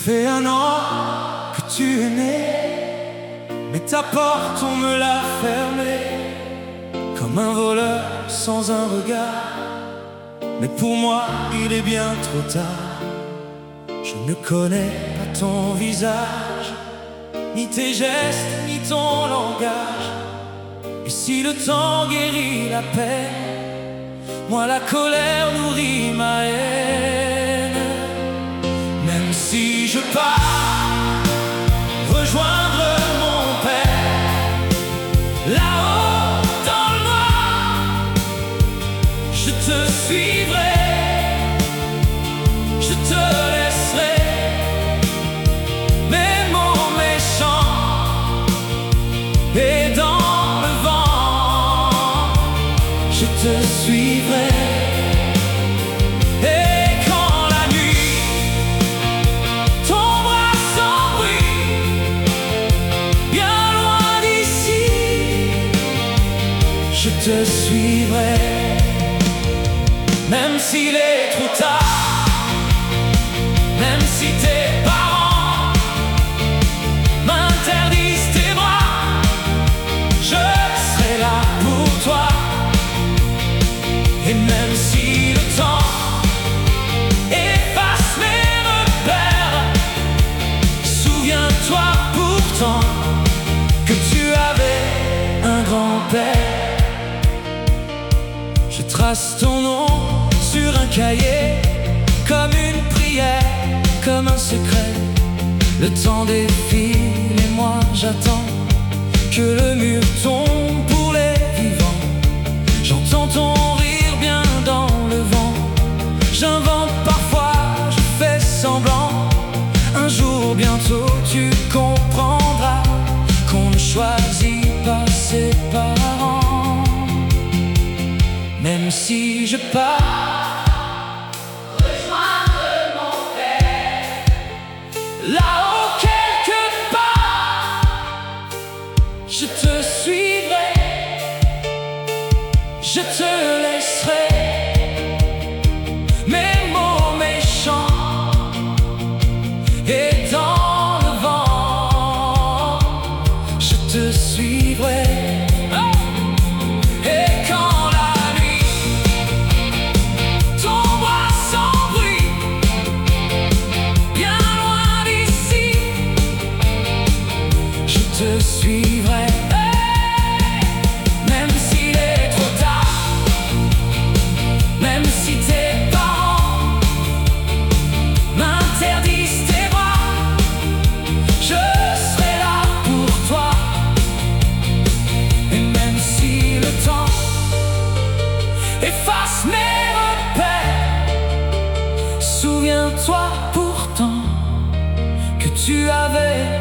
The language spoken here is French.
fait 1 an que tu es né, mais ta porte on me l'a fermée, comme un voleur sans un regard. Mais pour moi il est bien trop tard. Je ne connais pas ton visage, ni tes gestes, ni ton langage. Et si le temps guérit la peine, moi la colère nourrit ma haine. Même si je pars rejoindre mon père, là-haut dans le noir, je te suivrai, je te laisserai mes mots méchants, et dans le vent, je te suivrai. Je te suivrai, même s'il est trop tard, même si tes parents m'interdisent tes bras, je serai là pour toi. Et même si le temps efface mes repères, souviens-toi pourtant que tu avais un grand-père. Je trace ton nom sur un cahier, comme une prière, comme un secret. Le temps défile et moi j'attends que le mur tombe pour les vivants. J'entends ton rire bien dans le vent. J'invente parfois, je fais semblant. Un jour bientôt tu comprendras qu'on ne choisit pas ses parents. Même si je pars rejoindre mon père, là-haut quelque part, je te suivrai, je te laisserai mes mots méchants, et dans le vent, je te suivrai. Je suivrai, même s'il est trop tard, même si tes parents m'interdisent tes bras, je serai là pour toi. Et même si le temps efface mes repères, souviens-toi pourtant que tu avais